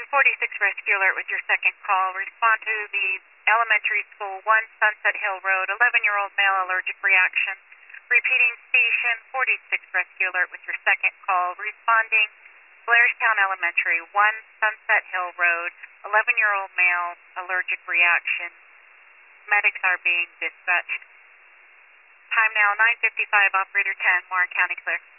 46 Rescue Alert with your second call. Respond to the elementary school, 1 Sunset Hill Road, 11-year-old male allergic reaction. Repeating station, 46 Rescue Alert with your second call. Responding, Blairstown Elementary, 1 Sunset Hill Road, 11-year-old male allergic reaction. Medics are being dispatched. Time now 9:55, operator 10, Warren County clear.